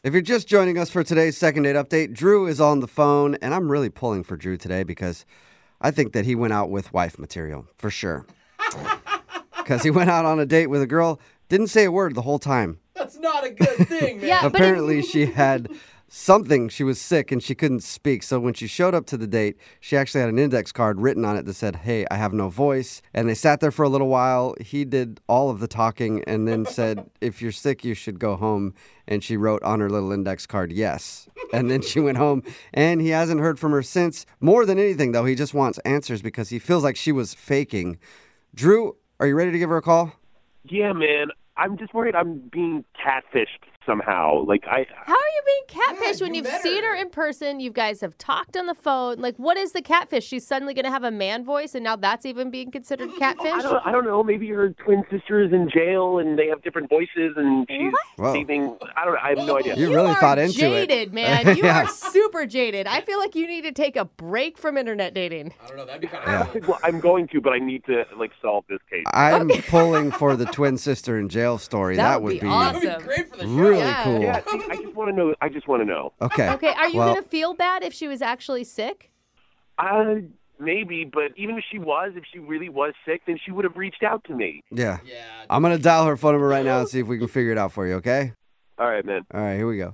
If you're just joining us for today's second date update, Drew is on the phone, and I'm really pulling for Drew today because I think that he went out with wife material, for sure. Because he went out on a date with a girl, didn't say a word the whole time. That's not a good thing, man. Yeah, Apparently, she had something. She was sick and she couldn't speak. So when she showed up to the date, she actually had an index card written on it that said, "Hey, I have no voice." And they sat there for a little while. He did all of the talking and then said, "If you're sick, you should go home." And she wrote on her little index card, "Yes." And then she went home, and he hasn't heard from her since. More than anything, though, he just wants answers because he feels like she was faking. Drew, are you ready to give her a call? Yeah, man. I'm just worried I'm being catfished somehow. How are you being catfished when you've seen her in person? You guys have talked on the phone. What is the catfish? She's suddenly going to have a man voice, and now that's even being considered catfish? I don't know. Maybe her twin sister is in jail and they have different voices and she's saving. I have no idea. You really thought into jaded, man. You are super jaded. I feel like you need to take a break from internet dating. I don't know. That'd be kind of Well, I'm going to, but I need to solve this case. I'm pulling for the twin sister in jail story. That That would would be be awesome. That'd be great for the show. really Yeah. cool. Yeah, see, I just want to know. Okay. Okay, are you Well, going to feel bad if she was actually sick? Maybe, but even if she really was sick, then she would have reached out to me. Yeah. Yeah. I'm going to dial her phone number right now and see if we can figure it out for you, okay? All right, man. All right, here we go.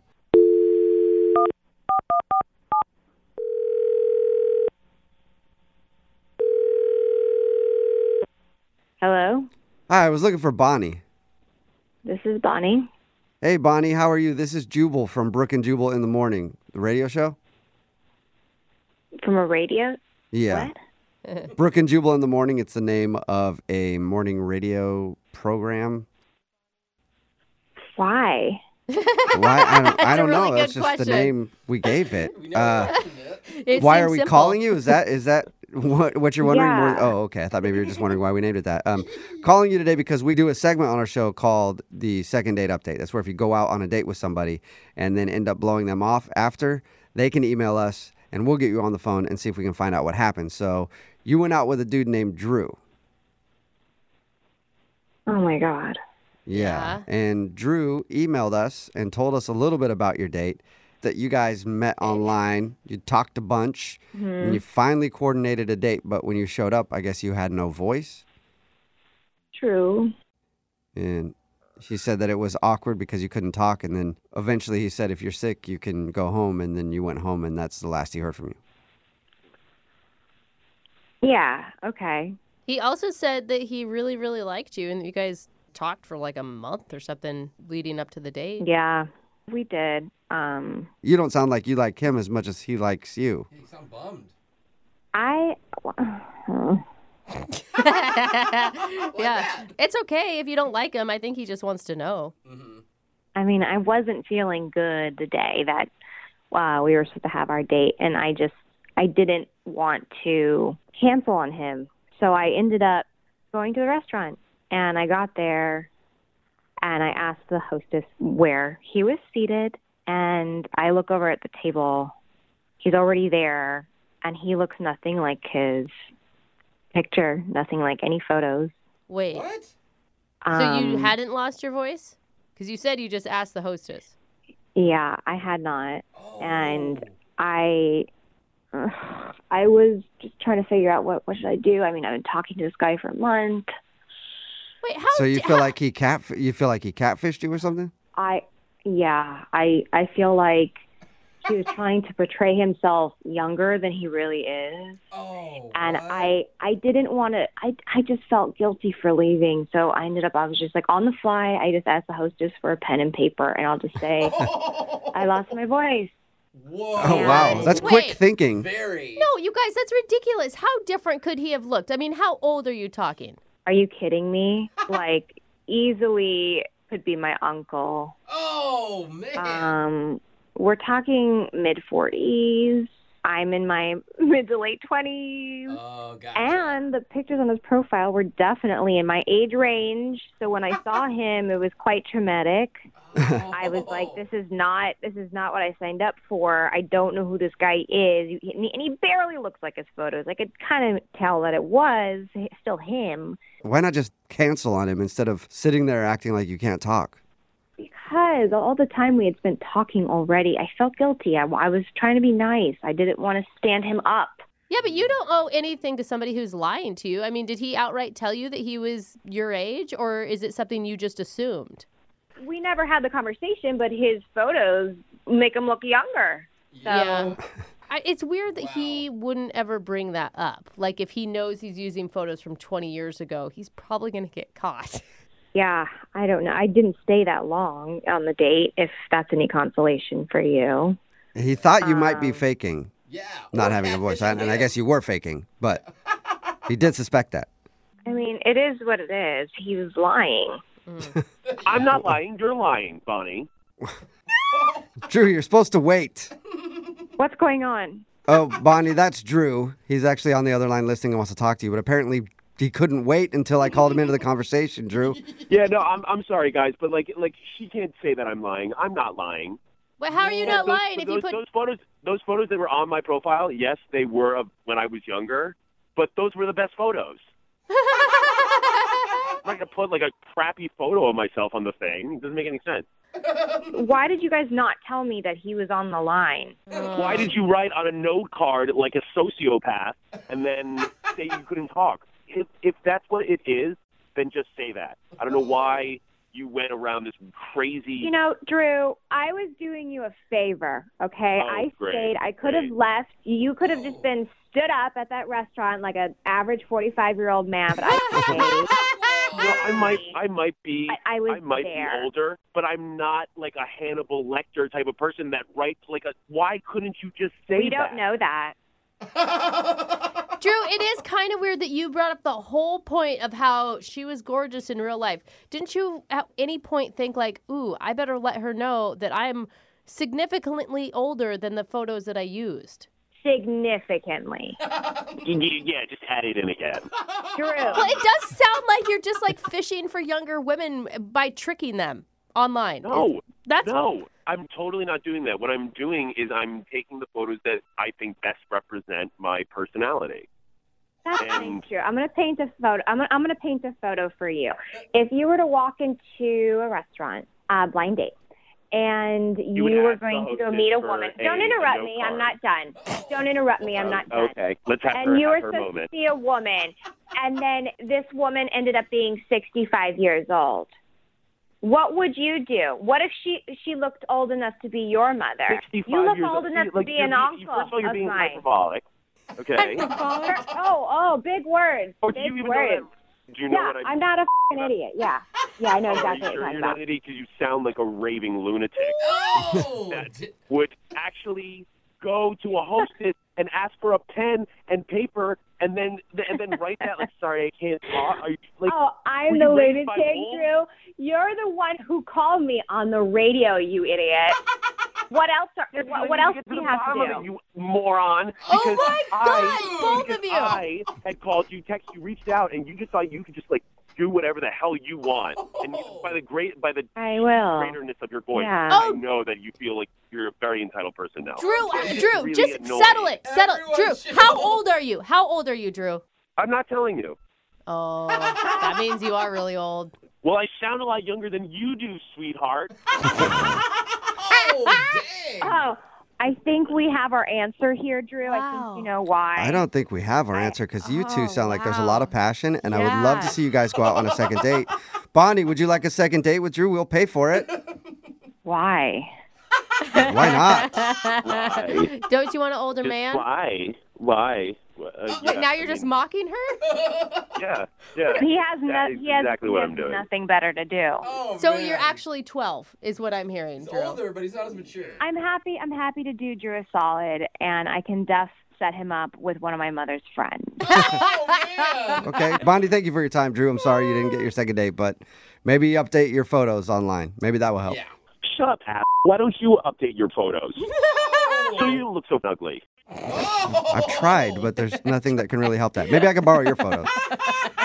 Hello, Hi, I was looking for Bonnie. this is Bonnie. Hey, Bonnie, how are you? This is Jubal from Brook and Jubal in the Morning, the radio show. From a radio? Yeah. What? Brook and Jubal in the Morning, it's the name of a morning radio program. Why? Why? I don't a really know. That's good just the question. name we gave it. We never mentioned it. It Why seems are we simple. calling you? Is that what you're wondering? Yeah. Oh, okay. I thought maybe you were just wondering why we named it that. Calling you today because we do a segment on our show called the Second Date Update. That's where if you go out on a date with somebody and then end up blowing them off after, they can email us and we'll get you on the phone and see if we can find out what happened. So you went out with a dude named Drew. Oh my God. Yeah. And Drew emailed us and told us a little bit about your date, that you guys met online, you talked a bunch, and you finally coordinated a date. But when you showed up, I guess you had no voice. True. And she said that it was awkward because you couldn't talk. And then eventually he said, if you're sick, you can go home. And then you went home, and that's the last he heard from you. Yeah, okay. He also said that he really, really liked you, and you guys talked for a month or something leading up to the date. Yeah, we did. You don't sound like you like him as much as he likes you. You sound bummed. Yeah. It's okay if you don't like him. I think he just wants to know. I mean, I wasn't feeling good the day that we were supposed to have our date, and I didn't want to cancel on him. So I ended up going to the restaurant, and I got there, and I asked the hostess where he was seated, and I look over at the table. He's already there, and he looks nothing like his picture, nothing like any photos. Wait. What? So you hadn't lost your voice? Because you said you just asked the hostess. Yeah, I had not. Oh. And I was just trying to figure out what should I do. I mean, I've been talking to this guy for a month. Wait, how? So you feel like he catfished you or something? I feel like he was trying to portray himself younger than he really is. Oh. And what? I didn't want to, I just felt guilty for leaving. So I was just on the fly. I just asked the hostess for a pen and paper, and I'll just say, I lost my voice. Whoa. Oh, wow. That's quick Wait. thinking. Very. No, you guys, that's ridiculous. How different could he have looked? I mean, how old are you talking? Are you kidding me? Easily could be my uncle. Oh, man. We're talking mid-40s. I'm in my mid to late 20s. Oh, gotcha. And the pictures on his profile were definitely in my age range. So when I saw him, it was quite traumatic. I was like, this is not what I signed up for. I don't know who this guy is. And he barely looks like his photos. I could kind of tell that it was still him. Why not just cancel on him instead of sitting there acting like you can't talk? Because all the time we had spent talking already, I felt guilty. I was trying to be nice. I didn't want to stand him up. Yeah, but you don't owe anything to somebody who's lying to you. I mean, did he outright tell you that he was your age, or is it something you just assumed? We never had the conversation, but his photos make him look younger. So. Yeah. It's weird that he wouldn't ever bring that up. Like, if he knows he's using photos from 20 years ago, he's probably going to get caught. Yeah, I don't know. I didn't stay that long on the date, if that's any consolation for you. He thought you might be faking. Yeah. Not having a voice. And I guess you were faking, but he did suspect that. I mean, it is what it is. He was lying. I'm not lying. You're lying, Bonnie. Drew, you're supposed to wait. What's going on? Oh, Bonnie, that's Drew. He's actually on the other line listening and wants to talk to you, but apparently he couldn't wait until I called him into the conversation, Drew. Yeah, no, I'm sorry, guys, but like she can't say that I'm lying. I'm not lying. Wait, how are you not lying if you put... Those photos that were on my profile, yes, they were of when I was younger, but those were the best photos. I'm not going to put like a crappy photo of myself on the thing. It doesn't make any sense. Why did you guys not tell me that he was on the line? Why did you write on a note card like a sociopath and then say you couldn't talk? If that's what it is, then just say that. I don't know why you went around this crazy... You know, Drew, I was doing you a favor, okay? I stayed. I could have left. You could have just been stood up at that restaurant like an average 45-year-old man, but I stayed. Well, I might be older, but I'm not like a Hannibal Lecter type of person that writes like a... Why couldn't you just say that? We don't know that. Drew, it is kind of weird that you brought up the whole point of how she was gorgeous in real life. Didn't you at any point think like, ooh, I better let her know that I'm significantly older than the photos that I used? Significantly. Yeah, just add it in again. Drew. Well, it does sound like you're just like fishing for younger women by tricking them online. No, I'm totally not doing that. What I'm doing is I'm taking the photos that I think best represent my personality. That's not true. I'm going to paint a photo. I'm going to paint a photo for you. If you were to walk into a restaurant, blind date, and you were going to go meet a woman. Don't interrupt me. I'm not done. Don't interrupt me. I'm not done. Okay, let's have her moment. And you were supposed to see a woman, and then this woman ended up being 65 years old. What would you do? What if she looked old enough to be your mother? 65 you look years old enough to be an uncle First of all, you're being mine. hyperbolic. Okay. Oh, big words. Or do you even know that? Do you know what I'm not a f***ing idiot. Yeah, I know exactly what you're talking you're about. not an idiot because you sound like a raving lunatic. That would actually go to a hostess and ask for a pen and paper and then write that like, sorry, I can't talk. Are you, like, I'm the lunatic, Drew. You're the one who called me on the radio, you idiot. What else do you have to do? You moron. Oh my God, both of you. I had called you, texted you, reached out, and you just thought you could just like do whatever the hell you want. And you, by the greaterness of your voice, I know that you feel like you're a very entitled person now. Drew, really just annoying. settle it. Drew, how old are you? How old are you, Drew? I'm not telling you. Oh, that means you are really old. Well, I sound a lot younger than you do, sweetheart. Oh, dang. Oh, I think we have our answer here, Drew. Wow. I think you know why. I don't think we have our answer because you two sound like there's a lot of passion, and I would love to see you guys go out on a second date. Bonnie, would you like a second date with Drew? We'll pay for it. Why? Why not? Why? Don't you want an older man? Why? Wait, now you're just mocking her? Yeah. He has doing. nothing better to do. Oh, So man. you're actually 12 is what I'm hearing, He's Drew. older, but he's not as mature. I'm happy to do Drew a solid, and I can set him up with one of my mother's friends. Oh, man. Okay. Bonnie, thank you for your time. Drew, I'm sorry you didn't get your second date, but maybe update your photos online. Maybe that will help. Yeah. Shut up, ass. Why don't you update your photos? So you look so ugly. I've tried, but there's nothing that can really help that. Maybe I can borrow your photos.